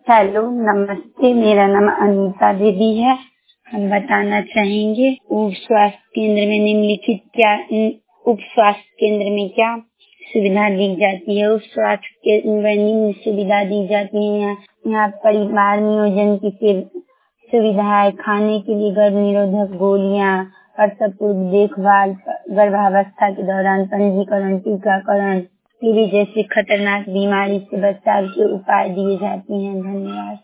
Hello, नमस्ते। मेरा नाम अनीता देवी है। हम बताना चाहेंगे उप स्वास्थ्य केंद्र में निम्नलिखित उप स्वास्थ्य केंद्र में क्या सुविधा दी जाती है। उप स्वास्थ्य केंद्र में निम्न सुविधा दी जाती है। यहाँ परिवार नियोजन की सुविधा है, खाने के लिए गर्भ निरोधक गोलियां, प्रसव पूर्व देखभाल, गर्भावस्था के दौरान पंजीकरण, टीकाकरण, टीबी जैसी खतरनाक बीमारी से बचाव के उपाय दिए जाते हैं। धन्यवाद।